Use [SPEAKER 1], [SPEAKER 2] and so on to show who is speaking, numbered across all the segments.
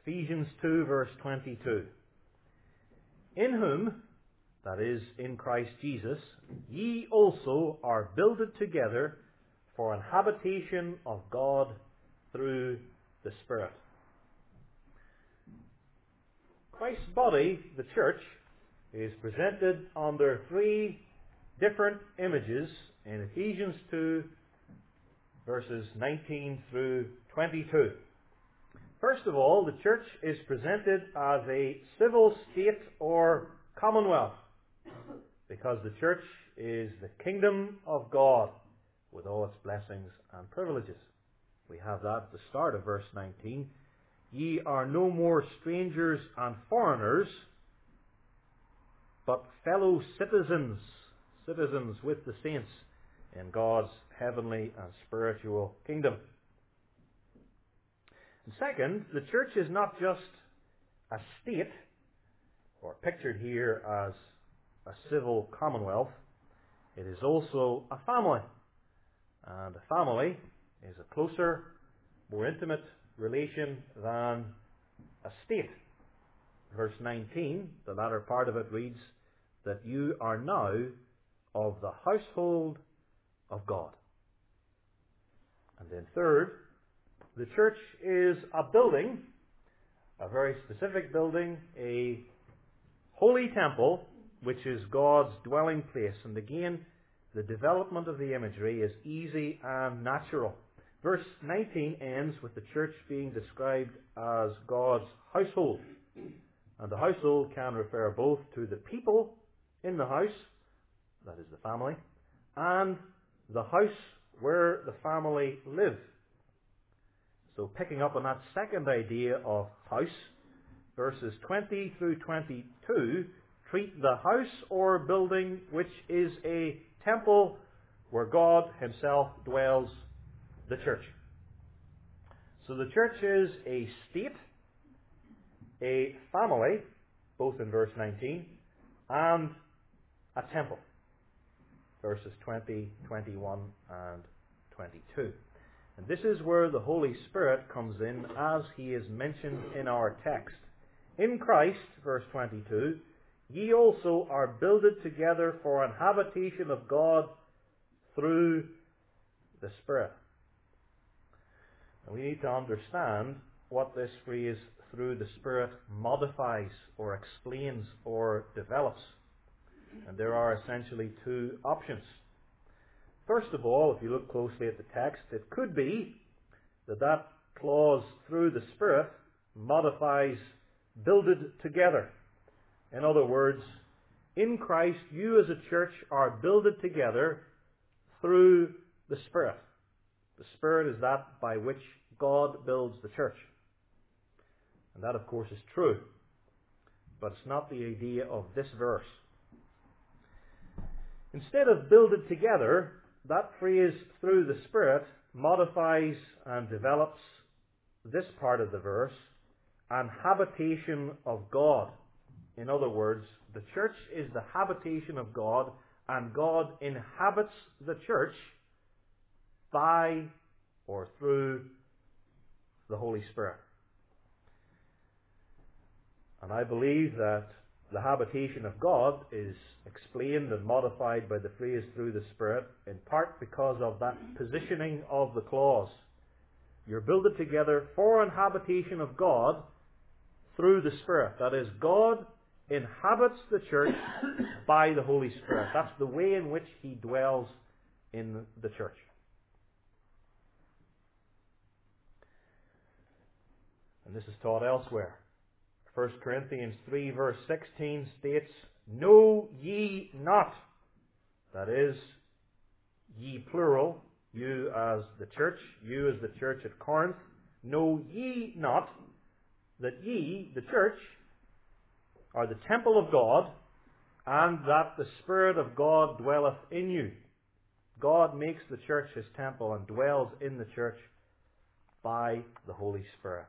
[SPEAKER 1] Ephesians 2 verse 22. In whom, that is, in Christ Jesus, ye also are builded together for an habitation of God through the Spirit. Christ's body, the church, is presented under three different images in Ephesians 2 verses 19 through 22. First of all, the church is presented as a civil state or commonwealth, because the church is the kingdom of God with all its blessings and privileges. We have that at the start of verse 19. Ye are no more strangers and foreigners, but fellow citizens, citizens with the saints in God's heavenly and spiritual kingdom. And second, the church is not just a state, or pictured here as a civil commonwealth. It is also a family. And a family is a closer, more intimate relation than a state. Verse 19, the latter part of it reads, that you are now of the household of God. And then third, the church is a building, a very specific building, a holy temple, which is God's dwelling place. And again, the development of the imagery is easy and natural. Verse 19 ends with the church being described as God's household. And the household can refer both to the people in the house, that is the family, and the house where the family live. So picking up on that second idea of house, verses 20 through 22 treat the house or building which is a temple where God Himself dwells, the church. So the church is a state, a family, both in verse 19, and a temple, verses 20, 21, and 22. And this is where the Holy Spirit comes in, as He is mentioned in our text. In Christ, verse 22, ye also are builded together for an habitation of God through the Spirit. And we need to understand what this phrase, through the Spirit, modifies or explains or develops. And there are essentially two options. First of all, if you look closely at the text, it could be that clause, through the Spirit, modifies builded together. In other words, in Christ, you as a church are builded together through the Spirit. The Spirit is that by which God builds the church. And that, of course, is true. But it's not the idea of this verse. Instead of builded together, that phrase, through the Spirit, modifies and develops this part of the verse, an habitation of God. In other words, the church is the habitation of God, and God inhabits the church by or through the Holy Spirit. And I believe that the habitation of God is explained and modified by the phrase through the Spirit, in part because of that positioning of the clause. You're builded together for an habitation of God through the Spirit. That is, God inhabits the church by the Holy Spirit. That's the way in which He dwells in the church. And this is taught elsewhere. 1 Corinthians 3 verse 16 states, know ye not, that is, ye plural, you as the church at Corinth, know ye not that ye, the church, are the temple of God, and that the Spirit of God dwelleth in you. God makes the church His temple and dwells in the church by the Holy Spirit.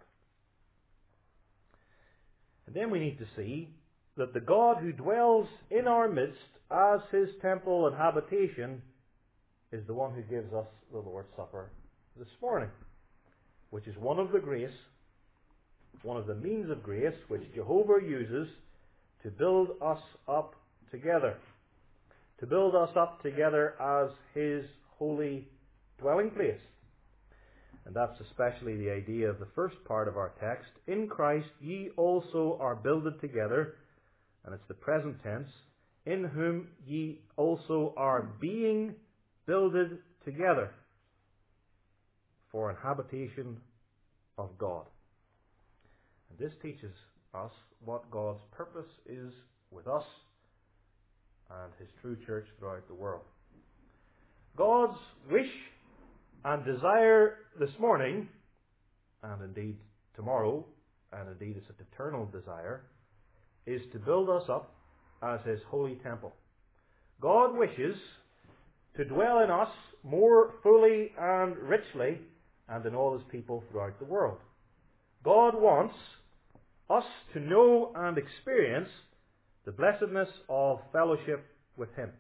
[SPEAKER 1] And then we need to see that the God who dwells in our midst as His temple and habitation is the one who gives us the Lord's Supper this morning, which is one of the grace one of the means of grace which Jehovah uses to build us up together. To build us up together as His holy dwelling place. And that's especially the idea of the first part of our text. In Christ ye also are builded together, and it's the present tense, in whom ye also are being builded together for an habitation of God. And this teaches us what God's purpose is with us and His true church throughout the world. God's wish and desire this morning, and indeed tomorrow, and indeed it's an eternal desire, is to build us up as His holy temple. God wishes to dwell in us more fully and richly and in all His people throughout the world. God wants us to know and experience the blessedness of fellowship with Him.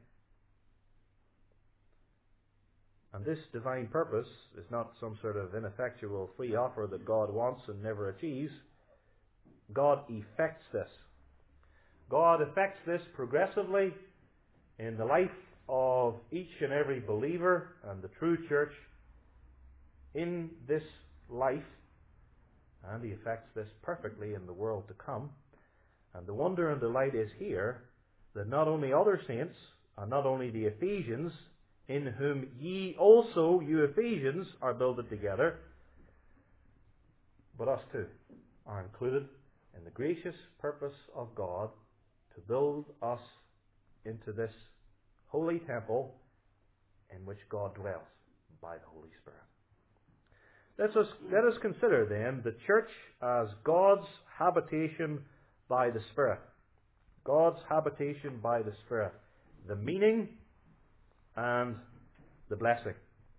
[SPEAKER 1] And this divine purpose is not some sort of ineffectual free offer that God wants and never achieves. God effects this. God effects this progressively in the life of each and every believer and the true church in this life, and He effects this perfectly in the world to come. And the wonder and delight is here that not only other saints, and not only the Ephesians, in whom ye also, you Ephesians, are builded together, but us too are included in the gracious purpose of God to build us into this holy temple in which God dwells by the Holy Spirit. Let us consider then the church as God's habitation by the Spirit. God's habitation by the Spirit. The meaning and the blessing.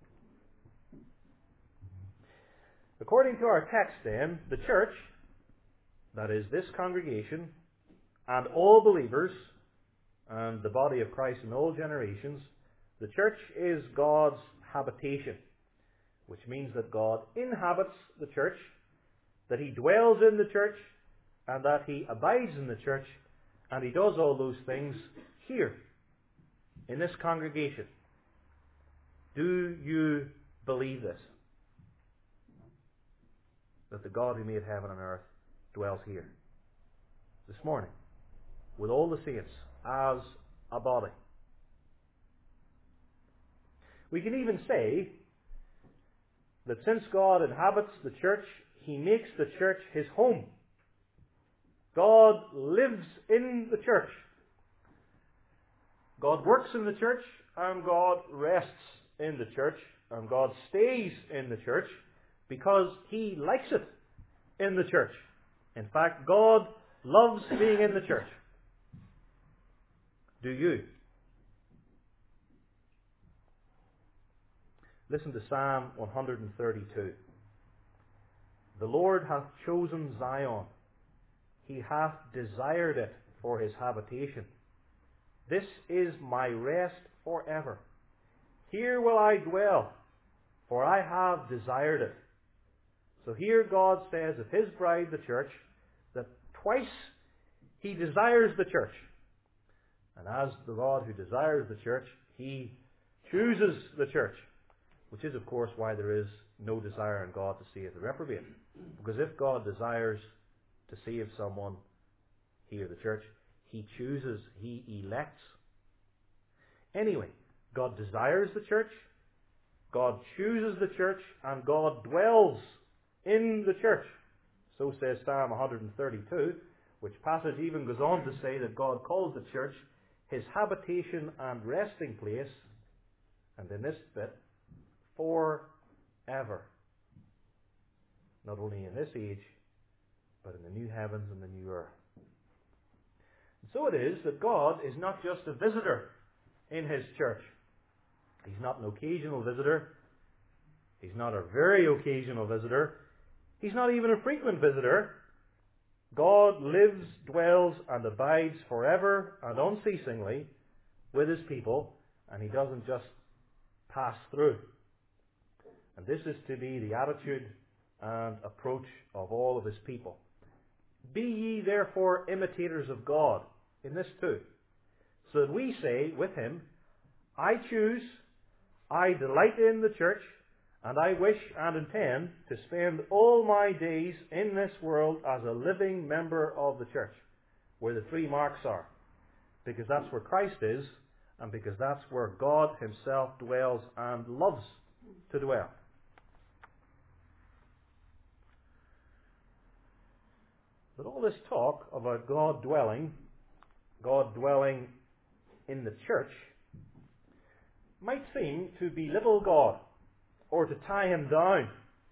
[SPEAKER 1] According to our text then, the church, that is this congregation, and all believers, and the body of Christ in all generations, the church is God's habitation, which means that God inhabits the church, that He dwells in the church, and that He abides in the church, and He does all those things here, in this congregation. Do you believe this? That the God who made heaven and earth dwells here, this morning, with all the saints, as a body. We can even say that since God inhabits the church, He makes the church His home. God lives in the church. God works in the church, and God rests in the church, and God stays in the church because He likes it in the church. In fact, God loves being in the church. Do you? Listen to Psalm 132. The Lord hath chosen Zion. He hath desired it for His habitation. This is my rest forever. Here will I dwell, for I have desired it. So here God says of His bride, the church, that twice He desires the church. And as the God who desires the church, He chooses the church. Which is, of course, why there is no desire in God to save the reprobate. Because if God desires to save someone, here the church, He chooses, He elects. Anyway, God desires the church, God chooses the church, and God dwells in the church. So says Psalm 132, which passage even goes on to say that God calls the church His habitation and resting place, and in this bit, forever. Not only in this age, but in the new heavens and the new earth. And so it is that God is not just a visitor in His church. He's not an occasional visitor. He's not a very occasional visitor. He's not even a frequent visitor. God lives, dwells, and abides forever and unceasingly with His people, and He doesn't just pass through. And this is to be the attitude and approach of all of His people. Be ye therefore imitators of God in this too, so that we say with him, I choose, I delight in the church, and I wish and intend to spend all my days in this world as a living member of the church, where the 3 marks are. Because that's where Christ is, and because that's where God himself dwells and loves to dwell. But all this talk about God dwelling in the church, might seem to belittle God or to tie him down.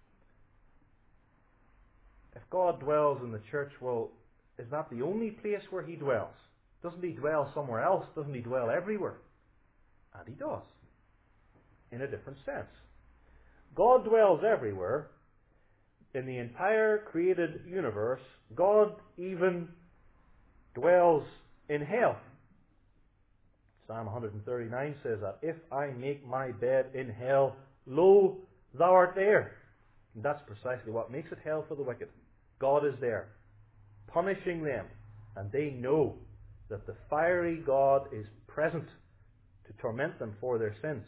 [SPEAKER 1] If God dwells in the church, well, is that the only place where he dwells? Doesn't he dwell somewhere else? Doesn't he dwell everywhere? And he does, in a different sense. God dwells everywhere. In the entire created universe, God even dwells in hell. Psalm 139 says that, if I make my bed in hell, lo, thou art there. And that's precisely what makes it hell for the wicked. God is there, punishing them, and they know that the fiery God is present to torment them for their sins.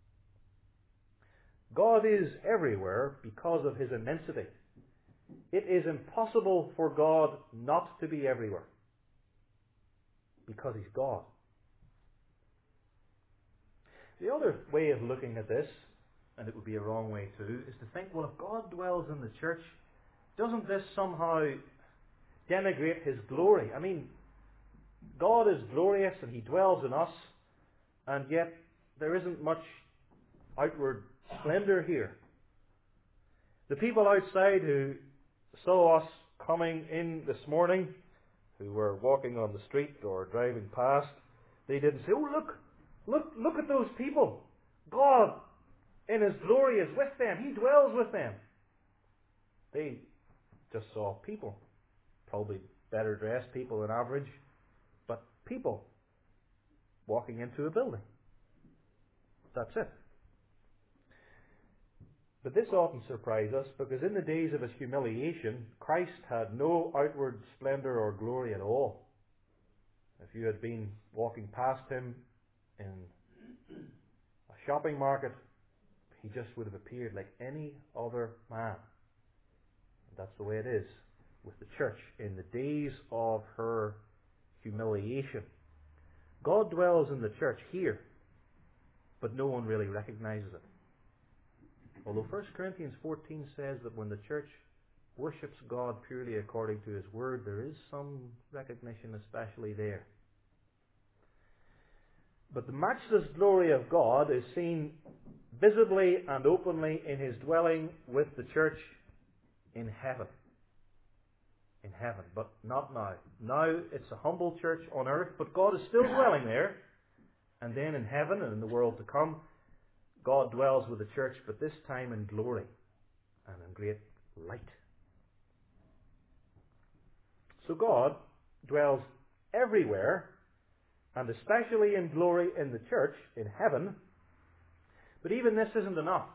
[SPEAKER 1] God is everywhere because of his immensity. It is impossible for God not to be everywhere, because he's God. The other way of looking at this, and it would be a wrong way too, is to think, well, if God dwells in the church, doesn't this somehow denigrate his glory? I mean, God is glorious and he dwells in us, and yet there isn't much outward splendor here. The people outside who saw us coming in this morning, who were walking on the street or driving past, they didn't say, oh, look at those people. God in his glory is with them. He dwells with them. They just saw people, probably better dressed people than average, but people walking into a building. That's it. But this often surprises us, because in the days of his humiliation, Christ had no outward splendor or glory at all. If you had been walking past him in a shopping market, he just would have appeared like any other man. And that's the way it is with the church in the days of her humiliation. God dwells in the church here, but no one really recognizes it. Although 1 Corinthians 14 says that when the church worships God purely according to his word, there is some recognition especially there. But the matchless glory of God is seen visibly and openly in his dwelling with the church in heaven. In heaven, but not now. Now it's a humble church on earth, but God is still dwelling there. And then in heaven and in the world to come, God dwells with the church, but this time in glory and in great light. So God dwells everywhere, and especially in glory in the church, in heaven. But even this isn't enough.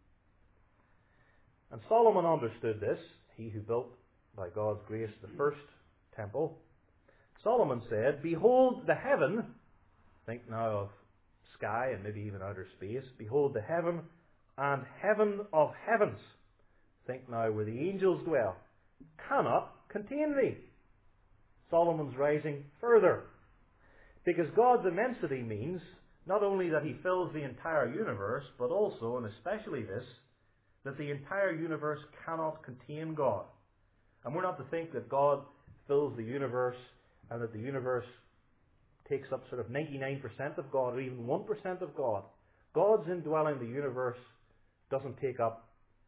[SPEAKER 1] And Solomon understood this, he who built by God's grace the first temple. Solomon said, behold the heaven, think now of sky and maybe even outer space, behold the heaven and heaven of heavens, think now where the angels dwell, cannot contain thee. Solomon's rising further, because God's immensity means not only that he fills the entire universe, but also, and especially this, that the entire universe cannot contain God. And we're not to think that God fills the universe and that the universe takes up sort of 99% of God or even 1% of God. God's indwelling the universe doesn't take up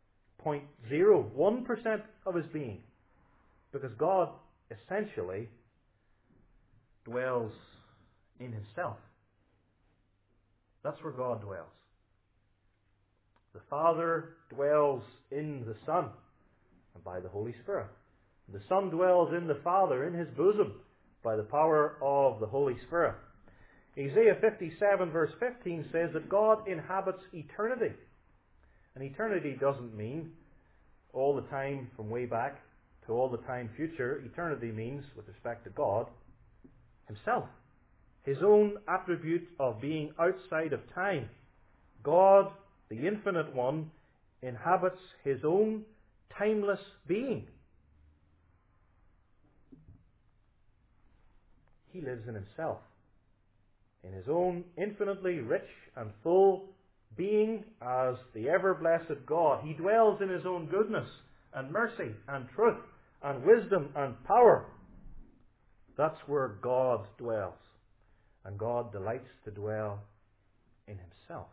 [SPEAKER 1] 0.01% of his being, because God essentially dwells in himself. That's where God dwells. The Father dwells in the Son and by the Holy Spirit. The Son dwells in the Father, in his bosom, by the power of the Holy Spirit. Isaiah 57 verse 15 says that God inhabits eternity. And eternity doesn't mean all the time from way back to all the time future. Eternity means, with respect to God, Himself. His own attribute of being outside of time. God, the Infinite One, inhabits His own timeless being. He lives in Himself. In His own infinitely rich and full being as the ever-blessed God, He dwells in His own goodness and mercy and truth and wisdom and power. That's where God dwells. And God delights to dwell in Himself.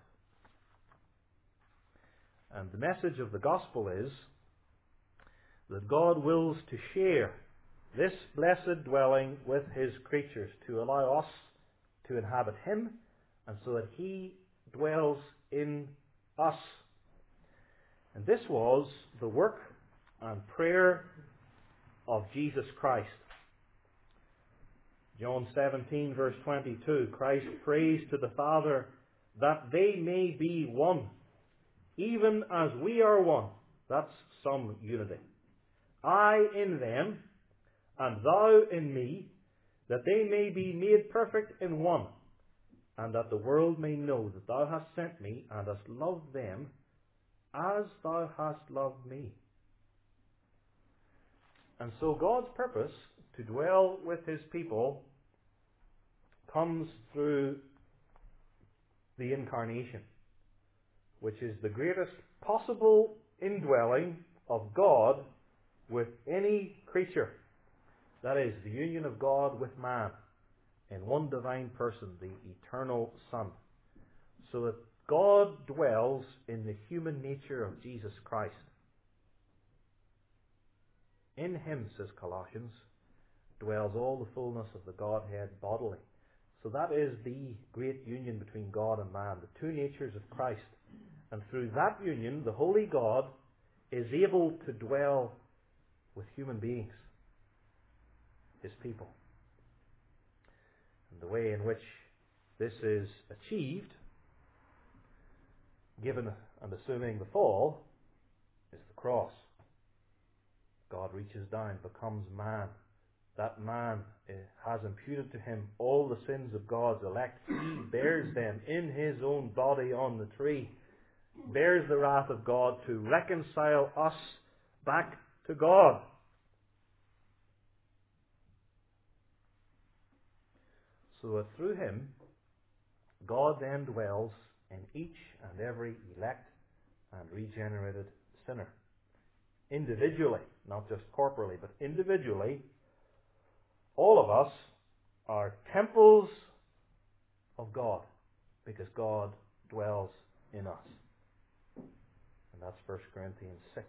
[SPEAKER 1] And the message of the gospel is that God wills to share this blessed dwelling with His creatures, to allow us to inhabit Him, and so that He dwells in us. And this was the work and prayer of Jesus Christ. John 17, verse 22, Christ prays to the Father that they may be one, even as we are one. That's some unity. I in them, and thou in me, that they may be made perfect in one, and that the world may know that thou hast sent me, and hast loved them as thou hast loved me. And so God's purpose to dwell with His people comes through the incarnation, which is the greatest possible indwelling of God with any creature. That is, the union of God with man in one divine person, the eternal Son. So that God dwells in the human nature of Jesus Christ. In Him, says Colossians, dwells all the fullness of the Godhead bodily. So that is the great union between God and man, the two natures of Christ. And through that union, the Holy God is able to dwell with human beings, His people. And the way in which this is achieved, given and assuming the fall, is the cross. God reaches down, becomes man. That man has imputed to Him all the sins of God's elect. He bears them in His own body on the tree. Bears the wrath of God to reconcile us back to God. So that through Him, God then dwells in each and every elect and regenerated sinner. Individually, not just corporally, but individually, all of us are temples of God, because God dwells in us. And that's 1 Corinthians 6.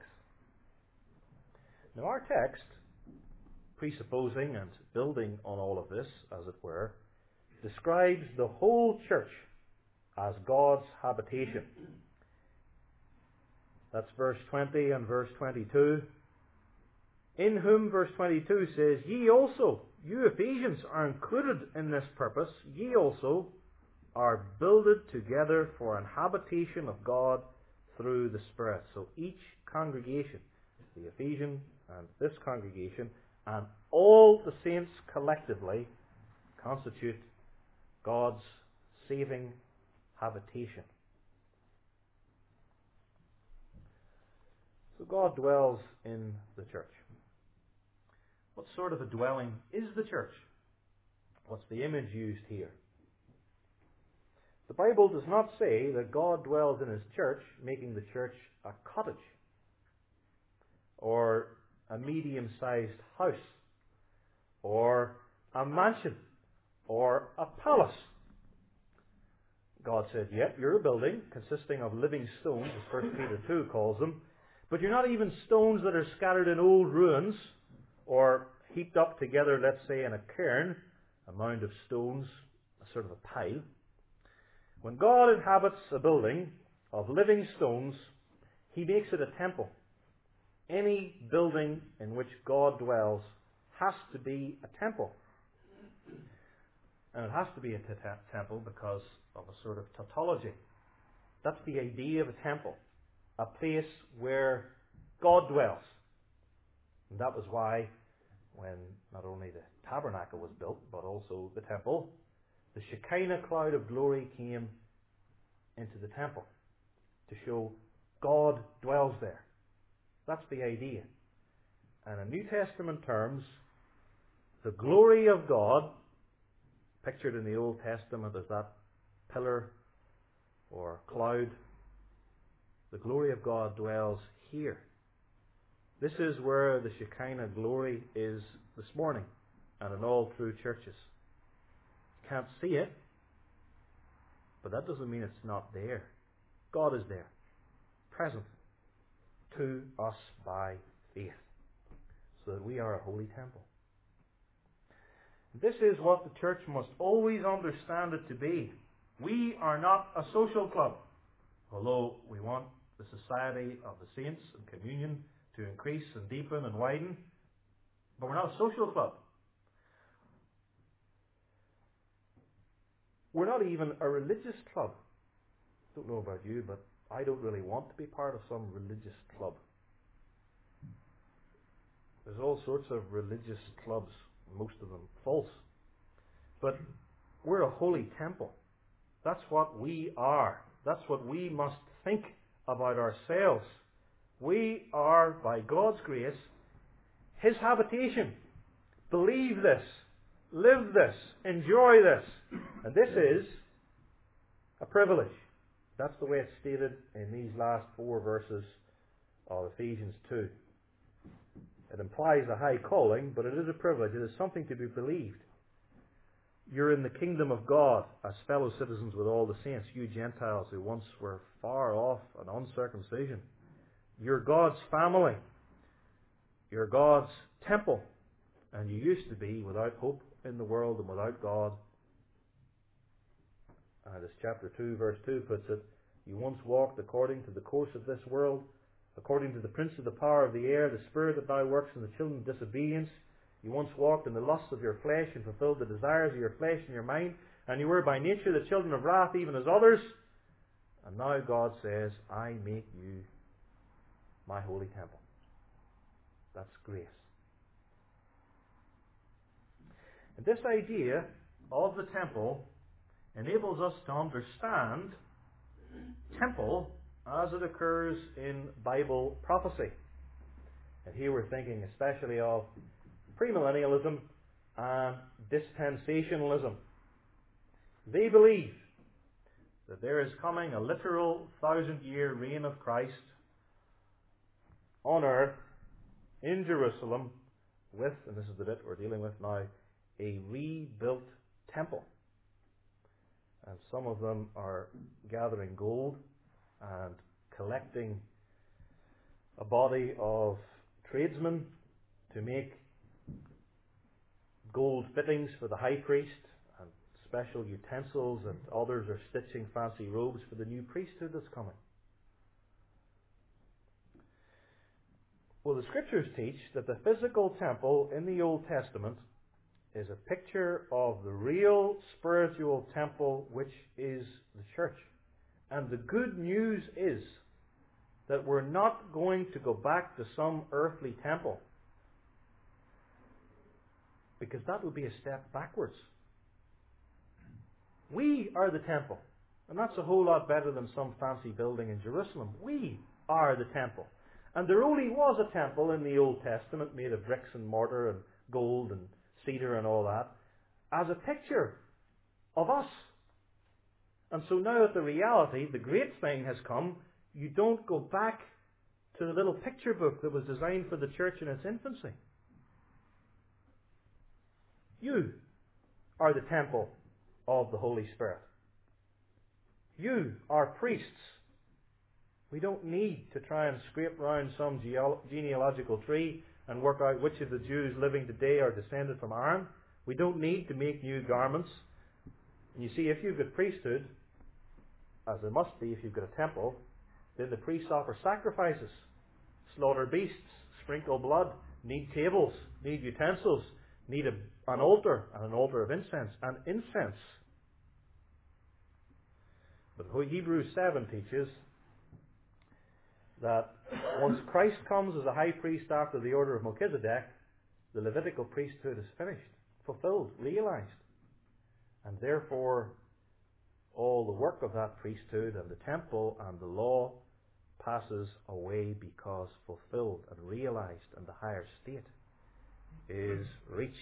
[SPEAKER 1] Now our text, presupposing and building on all of this, as it were, describes the whole church as God's habitation. That's verse 20 and verse 22. In whom, verse 22 says, ye also, you Ephesians, are included in this purpose. Ye also are builded together for an habitation of God through the Spirit. So each congregation, the Ephesian and this congregation, and all the saints collectively constitute God's saving habitation. So God dwells in the church. What sort of a dwelling is the church? What's the image used here? The Bible does not say that God dwells in His church, making the church a cottage, or a medium-sized house, or a mansion, or a palace. God said, yep, you're a building consisting of living stones, as 1 Peter 2 calls them, but you're not even stones that are scattered in old ruins, or heaped up together, let's say, in a cairn, a mound of stones, a sort of a pile. When God inhabits a building of living stones, He makes it a temple. Any building in which God dwells has to be a temple. And it has to be a temple because of a sort of tautology. That's the idea of a temple. A place where God dwells. And that was why, when not only the tabernacle was built, but also the temple, the Shekinah cloud of glory came into the temple to show God dwells there. That's the idea. And in New Testament terms, the glory of God, pictured in the Old Testament as that pillar or cloud, the glory of God dwells here. This is where the Shekinah glory is this morning and in all true churches. Can't see it, but that doesn't mean it's not there. God is there, present to us by faith, so that we are a holy temple. This is what the church must always understand it to be. We are not a social club, although we want the society of the saints and communion to increase and deepen and widen, but we're not a social club. We're not even a religious club. I don't know about you, but I don't really want to be part of some religious club. There's all sorts of religious clubs, most of them false. But we're a holy temple. That's what we are. That's what we must think about ourselves. We are, by God's grace, His habitation. Believe this. Live this. Enjoy this. And this is a privilege. That's the way it's stated in these last 4 verses of Ephesians 2. It implies a high calling, but it is a privilege. It is something to be believed. You're in the kingdom of God as fellow citizens with all the saints, you Gentiles who once were far off and uncircumcision. You're God's family. You're God's temple. And you used to be without hope in the world and without God. As chapter 2, verse 2 puts it, you once walked according to the course of this world, according to the prince of the power of the air, the spirit that now works in the children of disobedience. You once walked in the lusts of your flesh and fulfilled the desires of your flesh and your mind, and you were by nature the children of wrath even as others. And now God says, I make you my holy temple. That's grace. And this idea of the temple enables us to understand temple as it occurs in Bible prophecy. And here we're thinking especially of premillennialism and dispensationalism. They believe that there is coming a literal 1,000-year reign of Christ on earth in Jerusalem with, and this is the bit we're dealing with now, a rebuilt temple. And some of them are gathering gold and collecting a body of tradesmen to make gold fittings for the high priest and special utensils, and others are stitching fancy robes for the new priesthood that's coming. Well, the Scriptures teach that the physical temple in the Old Testament is a picture of the real spiritual temple, which is the church. And the good news is that we're not going to go back to some earthly temple, because that would be a step backwards. We are the temple. And that's a whole lot better than some fancy building in Jerusalem. We are the temple. And there only was a temple in the Old Testament made of bricks and mortar and gold and cedar and all that, as a picture of us. And so now that the reality, the great thing has come, you don't go back to the little picture book that was designed for the church in its infancy. You are the temple of the Holy Spirit. You are priests. We don't need to try and scrape around some genealogical tree and work out which of the Jews living today are descended from Aaron. We don't need to make new garments. And you see, if you've got priesthood, as there must be if you've got a temple, then the priests offer sacrifices, slaughter beasts, sprinkle blood, need tables, need utensils, need an altar, and an altar of incense, and incense. But Hebrews 7 teaches that once Christ comes as a high priest after the order of Melchizedek, the Levitical priesthood is finished, fulfilled, realized. And therefore, all the work of that priesthood and the temple and the law passes away because fulfilled and realized, and the higher state is reached.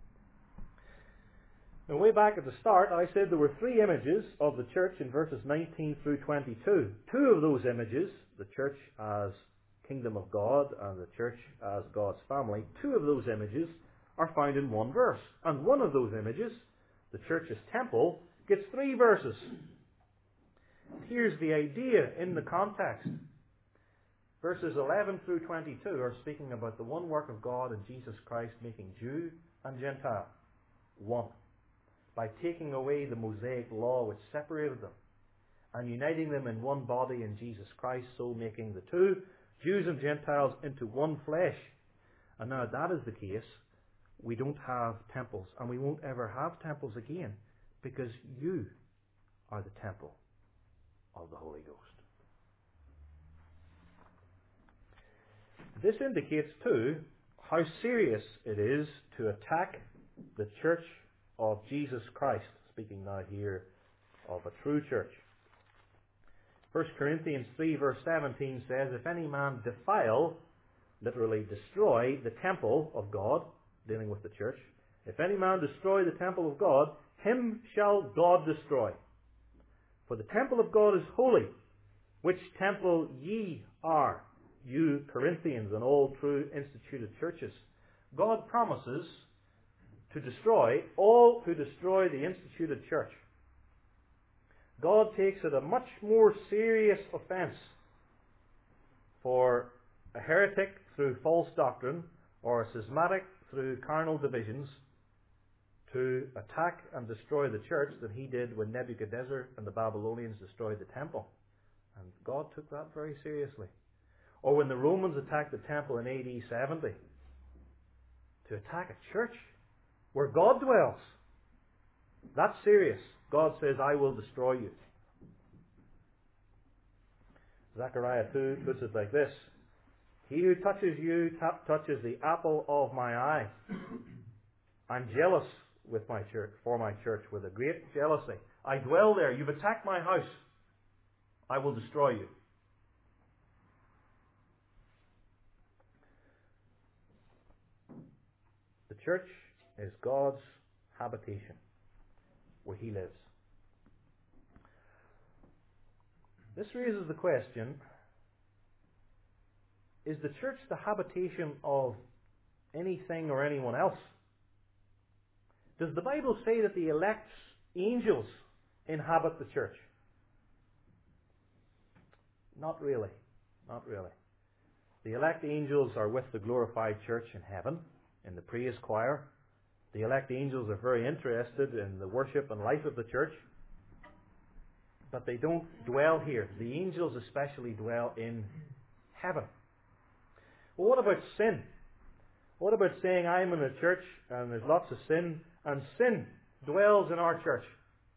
[SPEAKER 1] Now, way back at the start, I said there were three images of the church in verses 19 through 22. Two of those images, the church as kingdom of God and the church as God's family, two of those images are found in one verse. And one of those images, the church as temple, gets 3 verses. Here's the idea in the context. Verses 11 through 22 are speaking about the one work of God in Jesus Christ making Jew and Gentile one, by taking away the Mosaic law which separated them and uniting them in one body in Jesus Christ, so making the two, Jews and Gentiles, into one flesh. And now that is the case, we don't have temples, and we won't ever have temples again, because you are the temple of the Holy Ghost. This indicates too how serious it is to attack the church of Jesus Christ, speaking now here of a true church. 1 Corinthians 3 verse 17 says, if any man defile, literally destroy, the temple of God, dealing with the church, if any man destroy the temple of God, him shall God destroy. For the temple of God is holy, which temple ye are, you Corinthians and all true instituted churches. God promises to destroy all who destroy the instituted church. God takes it a much more serious offence for a heretic through false doctrine or a schismatic through carnal divisions to attack and destroy the church than he did when Nebuchadnezzar and the Babylonians destroyed the temple. And God took that very seriously. Or when the Romans attacked the temple in AD 70, to attack a church where God dwells, that's serious. God says, I will destroy you. Zechariah 2 puts it like this, he who touches you touches the apple of my eye. I'm jealous with my church, for my church, with a great jealousy. I dwell there. You've attacked my house. I will destroy you. The church is God's habitation, where He lives. This raises the question, is the church the habitation of anything or anyone else? Does the Bible say that the elect's angels inhabit the church? Not really. Not really. The elect angels are with the glorified church in heaven, in the praise choir. The elect angels are very interested in the worship and life of the church, but they don't dwell here. The angels especially dwell in heaven. Well, what about sin? What about saying I'm in a church and there's lots of sin, and sin dwells in our church?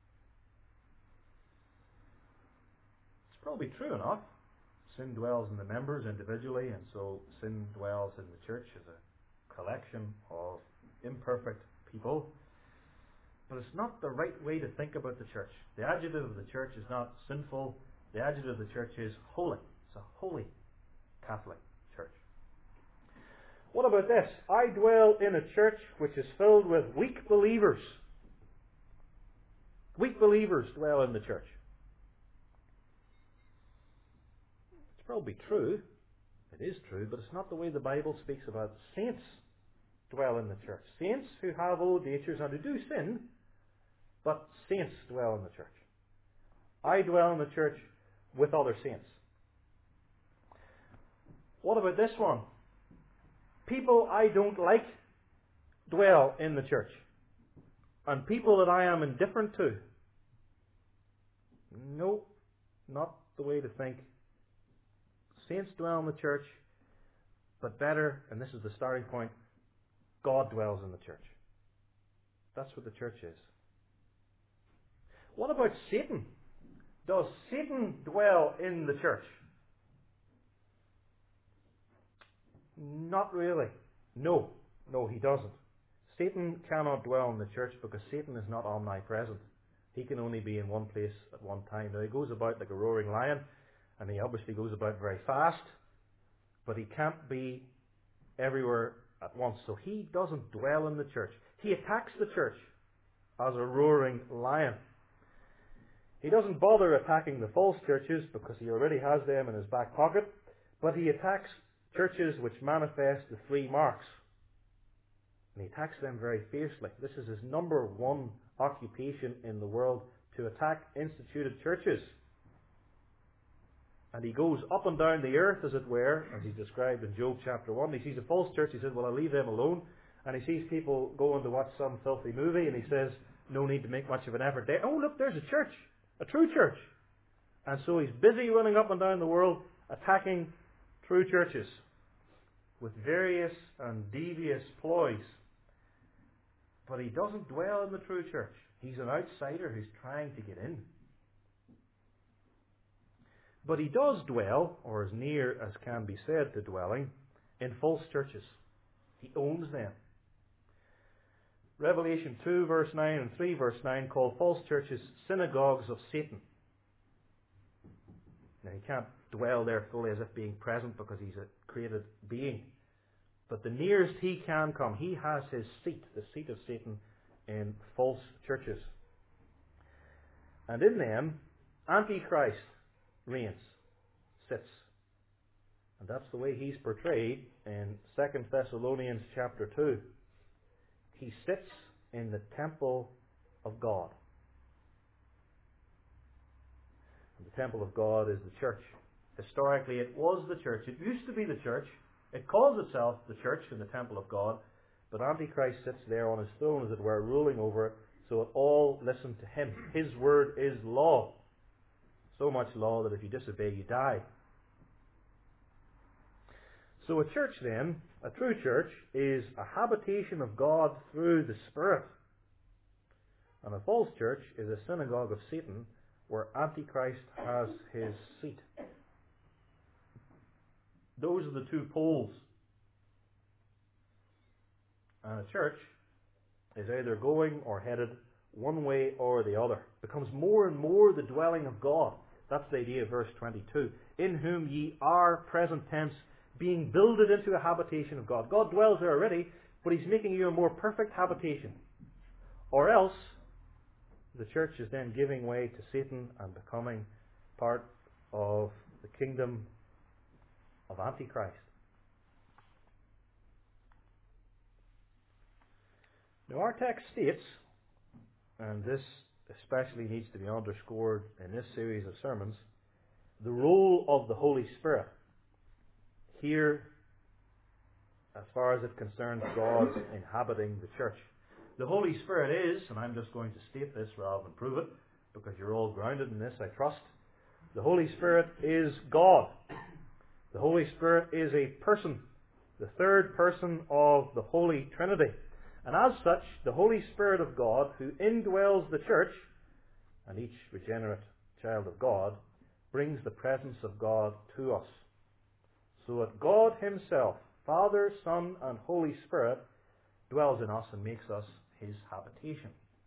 [SPEAKER 1] It's probably true enough. Sin dwells in the members individually, and so sin dwells in the church as a collection of imperfect people. But it's not the right way to think about the church. The adjective of the church is not sinful. The adjective of the church is holy. It's a holy Catholic church. What about this? I dwell in a church which is filled with weak believers. Weak believers dwell in the church. It's probably true. It is true, but it's not the way the Bible speaks about saints dwell in the church. Saints who have old natures and who do sin, but saints dwell in the church. I dwell in the church with other saints. What about this one? People I don't like dwell in the church. And people that I am indifferent to. No, not the way to think. Saints dwell in the church, but better, and this is the starting point, God dwells in the church. That's what the church is. What about Satan? Does Satan dwell in the church? Not really. No, he doesn't. Satan cannot dwell in the church because Satan is not omnipresent. He can only be in one place at one time. Now, he goes about like a roaring lion, and he obviously goes about very fast, but he can't be everywhere at once. So he doesn't dwell in the church. He attacks the church as a roaring lion. He doesn't bother attacking the false churches because he already has them in his back pocket, but he attacks churches which manifest the three marks. And he attacks them very fiercely. This is his number one occupation in the world, to attack instituted churches. And he goes up and down the earth, as it were, as he's described in Job chapter 1. He sees a false church, he says, well, I'll leave them alone. And he sees people going to watch some filthy movie, and he says, no need to make much of an effort there. Oh, look, there's a church, a true church. And so he's busy running up and down the world, attacking true churches with various and devious ploys. But he doesn't dwell in the true church. He's an outsider who's trying to get in. But he does dwell, or as near as can be said to dwelling, in false churches. He owns them. Revelation 2 verse 9 and 3 verse 9 call false churches synagogues of Satan. Now, he can't dwell there fully as if being present because he's a created being. But the nearest he can come, he has his seat, the seat of Satan, in false churches. And in them, Antichrist reigns, sits. And that's the way he's portrayed in 2 Thessalonians chapter 2. He sits in the temple of God. And the temple of God is the church. Historically, it was the church. It used to be the church. It calls itself the church in the temple of God. But Antichrist sits there on his throne, as it were, ruling over it, so that all listen to him. His word is law. So much law that if you disobey, you die. So a church then, a true church, is a habitation of God through the Spirit. And a false church is a synagogue of Satan, where Antichrist has his seat. Those are the two poles. And a church is either going or headed one way or the other. It becomes more and more the dwelling of God. That's the idea of verse 22. In whom ye are, present tense, being builded into a habitation of God. God dwells there already, but he's making you a more perfect habitation. Or else, the church is then giving way to Satan and becoming part of the kingdom of Antichrist. Now, our text states, and this especially needs to be underscored in this series of sermons, the role of the Holy Spirit here as far as it concerns God inhabiting the church. The Holy Spirit is, and I'm just going to state this rather than prove it, because you're all grounded in this, I trust. The Holy Spirit is God. The Holy Spirit is a person, the third person of the Holy Trinity. And as such, the Holy Spirit of God, who indwells the church, and each regenerate child of God, brings the presence of God to us. So that God himself, Father, Son, and Holy Spirit, dwells in us and makes us his habitation.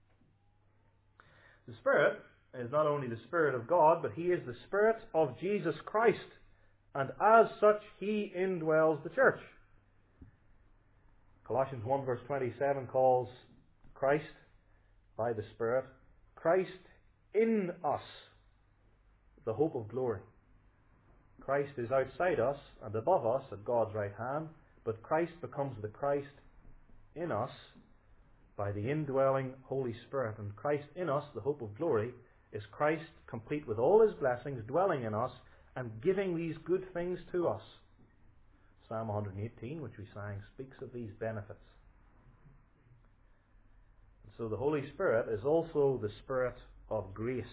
[SPEAKER 1] The Spirit is not only the Spirit of God, but he is the Spirit of Jesus Christ. And as such, he indwells the church. Colossians 1 verse 27 calls Christ, by the Spirit, Christ in us, the hope of glory. Christ is outside us and above us at God's right hand, but Christ becomes the Christ in us by the indwelling Holy Spirit. And Christ in us, the hope of glory, is Christ complete with all his blessings, dwelling in us and giving these good things to us. Psalm 118, which we sang, speaks of these benefits. And so the Holy Spirit is also the Spirit of grace.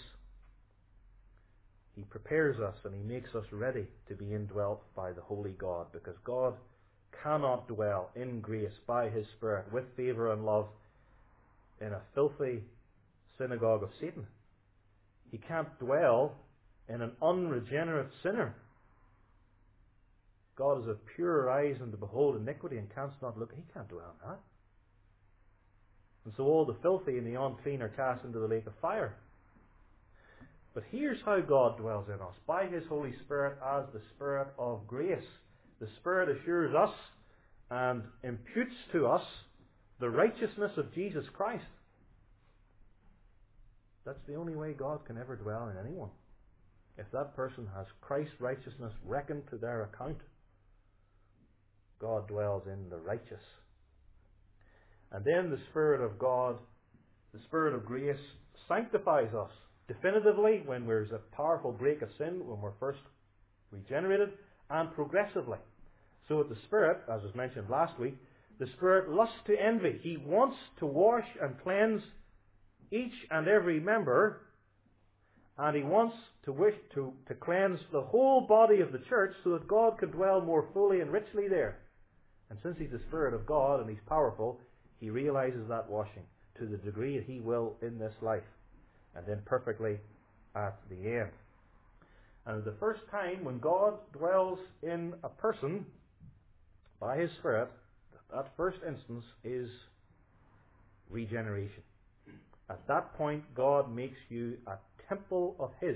[SPEAKER 1] He prepares us and he makes us ready to be indwelt by the Holy God, because God cannot dwell in grace by his Spirit with favour and love in a filthy synagogue of Satan. He can't dwell in an unregenerate sinner. God is of purer eyes than to behold iniquity and canst not look. He can't dwell in that. And so all the filthy and the unclean are cast into the lake of fire. But here's how God dwells in us. By His Holy Spirit as the Spirit of grace. The Spirit assures us and imputes to us the righteousness of Jesus Christ. That's the only way God can ever dwell in anyone. If that person has Christ's righteousness reckoned to their account, God dwells in the righteous. And then the Spirit of God, the Spirit of grace, sanctifies us definitively when there's a powerful break of sin, when we're first regenerated, and progressively. So with the Spirit, as was mentioned last week, the Spirit lusts to envy. He wants to wash and cleanse each and every member, and He wants to cleanse the whole body of the church so that God can dwell more fully and richly there. And since He's the Spirit of God and He's powerful, He realizes that washing to the degree that He will in this life, and then perfectly at the end. And the first time when God dwells in a person by His Spirit, that first instance is regeneration. At that point, God makes you a temple of His.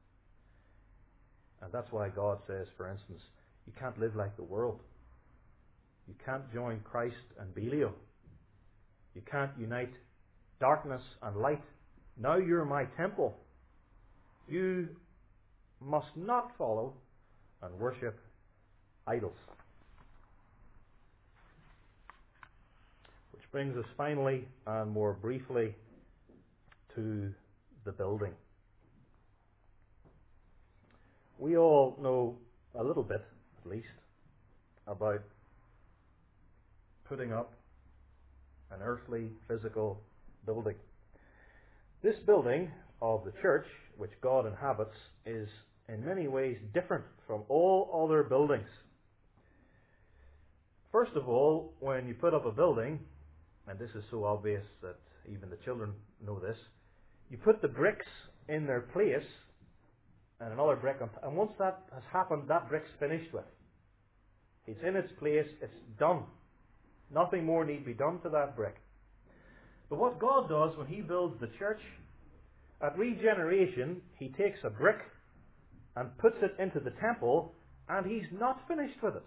[SPEAKER 1] And that's why God says, for instance, you can't live like the world. You can't join Christ and Belial. You can't unite darkness and light. Now you're my temple. You must not follow and worship idols. Which brings us finally and more briefly to the building. We all know a little bit, at least, about putting up an earthly, physical building. This building of the church, which God inhabits, is in many ways different from all other buildings. First of all, when you put up a building, and this is so obvious that even the children know this, you put the bricks in their place and another brick on top. And once that has happened, that brick's finished with. It's in its place, it's done. Nothing more need be done to that brick. But what God does when He builds the church, at regeneration, He takes a brick and puts it into the temple, and He's not finished with it.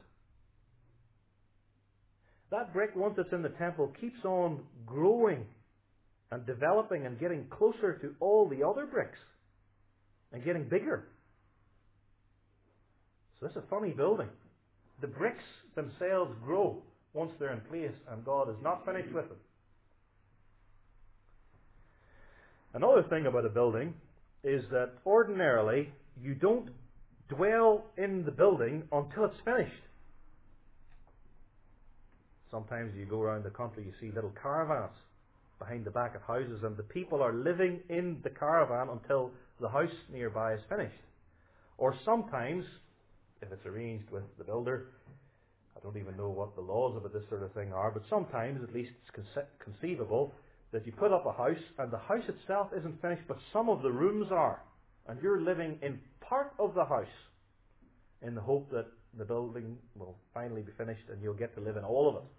[SPEAKER 1] That brick, once it's in the temple, keeps on growing and developing and getting closer to all the other bricks and getting bigger. So this is a funny building. The bricks themselves grow once they're in place, and God is not finished with them. Another thing about a building is that ordinarily you don't dwell in the building until it's finished. Sometimes you go around the country, you see little caravans behind the back of houses, and the people are living in the caravan until the house nearby is finished. Or sometimes, if it's arranged with the builder, I don't even know what the laws about this sort of thing are, but sometimes at least it's conceivable that you put up a house and the house itself isn't finished, but some of the rooms are, and you're living in part of the house in the hope that the building will finally be finished and you'll get to live in all of it.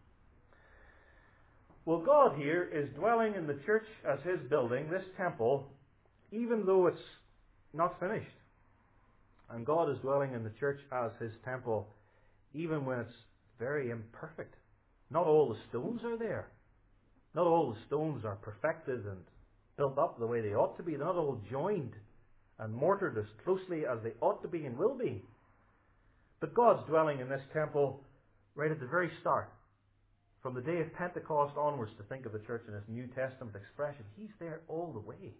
[SPEAKER 1] Well, God here is dwelling in the church as His building, this temple, even though it's not finished. And God is dwelling in the church as His temple, even when it's very imperfect. Not all the stones are there. Not all the stones are perfected and built up the way they ought to be. They're not all joined and mortared as closely as they ought to be and will be. But God's dwelling in this temple right at the very start. From the day of Pentecost onwards, to think of the church in its New Testament expression, He's there all the way.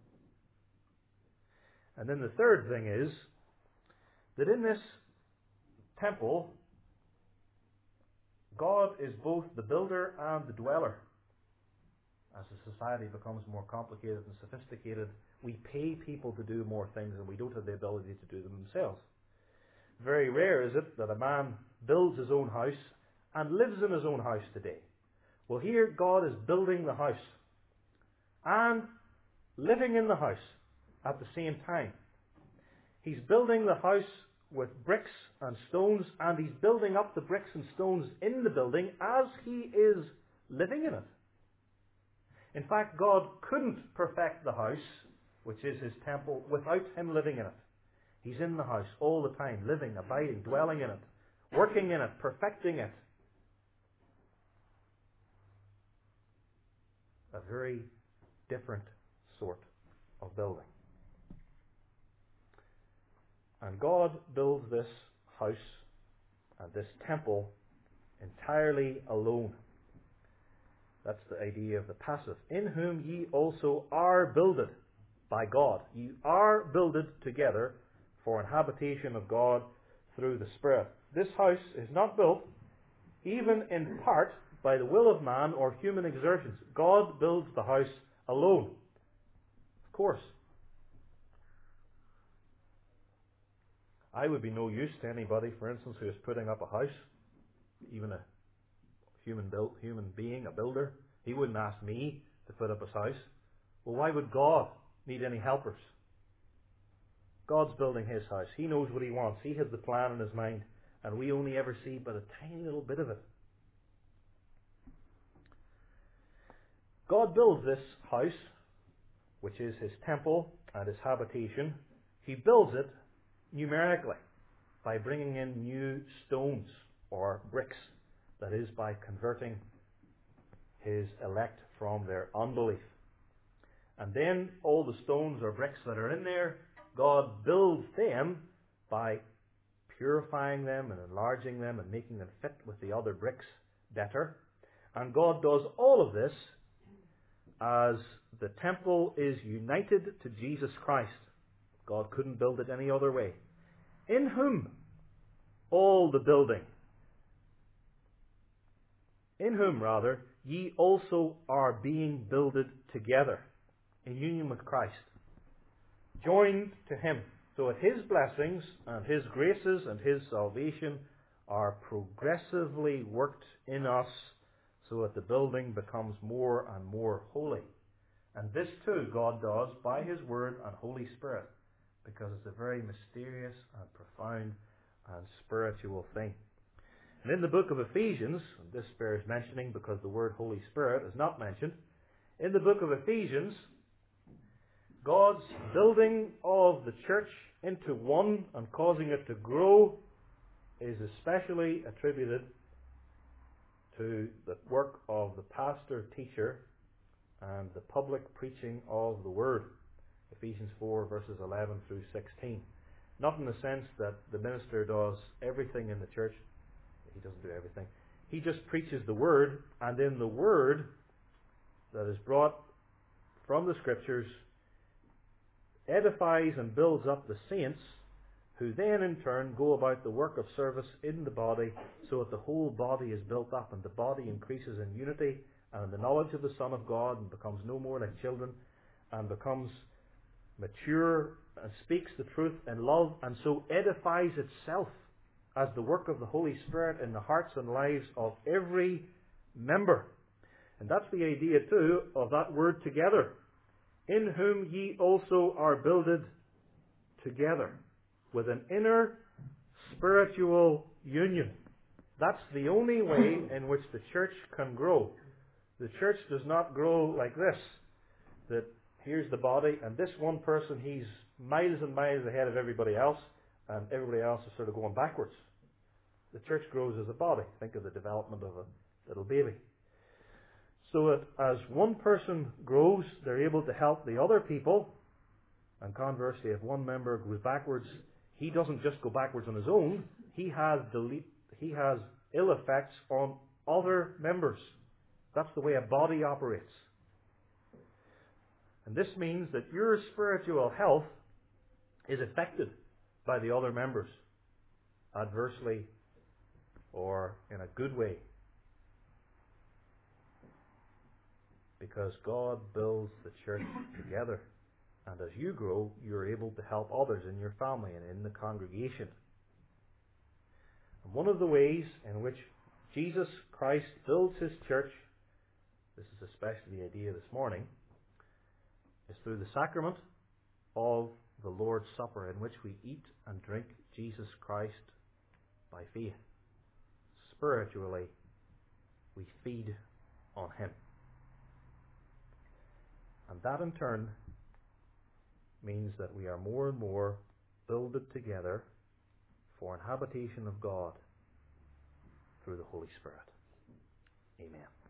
[SPEAKER 1] And then the third thing is that in this temple, God is both the builder and the dweller. As the society becomes more complicated and sophisticated, we pay people to do more things and we don't have the ability to do them themselves. Very rare is it that a man builds his own house and lives in his own house today. Well, here God is building the house and living in the house at the same time. He's building the house with bricks and stones, and He's building up the bricks and stones in the building as He is living in it. In fact, God couldn't perfect the house, which is His temple, without Him living in it. He's in the house all the time, living, abiding, dwelling in it, working in it, perfecting it. A very different sort of building. And God builds this house and this temple entirely alone. That's the idea of the passive. In whom ye also are builded by God. You are builded together for an habitation of God through the Spirit. This house is not built, even in part, by the will of man or human exertions. God builds the house alone. Of course. I would be no use to anybody, for instance, who is putting up a house, even a human being, a builder. He wouldn't ask me to put up his house. Well, why would God need any helpers? God's building His house. He knows what He wants. He has the plan in His mind, and we only ever see but a tiny little bit of it. God builds this house, which is His temple and His habitation. He builds it numerically by bringing in new stones or bricks. That is, by converting His elect from their unbelief. And then all the stones or bricks that are in there, God builds them by purifying them and enlarging them and making them fit with the other bricks better. And God does all of this as the temple is united to Jesus Christ. God couldn't build it any other way. In whom all the building, in whom rather, ye also are being builded together in union with Christ, joined to Him, so that His blessings and His graces and His salvation are progressively worked in us, so that the building becomes more and more holy. And this too God does by His Word and Holy Spirit, because it's a very mysterious and profound and spiritual thing. And in the book of Ephesians, and this bears mentioning because the word Holy Spirit is not mentioned, in the book of Ephesians, God's building of the church into one and causing it to grow is especially attributed to the work of the pastor, teacher, and the public preaching of the Word. Ephesians 4 verses 11 through 16. Not in the sense that the minister does everything in the church. He doesn't do everything. He just preaches the Word, and then the Word that is brought from the Scriptures edifies and builds up the saints, who then in turn go about the work of service in the body, so that the whole body is built up and the body increases in unity and in the knowledge of the Son of God, and becomes no more like children, and becomes mature and speaks the truth in love, and so edifies itself as the work of the Holy Spirit in the hearts and lives of every member. And that's the idea too of that word together. In whom ye also are builded together with an inner spiritual union. That's the only way in which the church can grow. The church does not grow like this, that here's the body, and this one person, he's miles and miles ahead of everybody else, and everybody else is sort of going backwards. The church grows as a body. Think of the development of a little baby. So that as one person grows, they're able to help the other people, and conversely, if one member goes backwards, he doesn't just go backwards on his own, he has ill effects on other members. That's the way a body operates. And this means that your spiritual health is affected by the other members, adversely or in a good way. Because God builds the church together. And as you grow, you're able to help others in your family and in the congregation. And one of the ways in which Jesus Christ builds His church, this is especially the idea this morning, is through the sacrament of the Lord's Supper, in which we eat and drink Jesus Christ by faith. Spiritually, we feed on Him. And that in turn means that we are more and more builded together for an habitation of God through the Holy Spirit. Amen.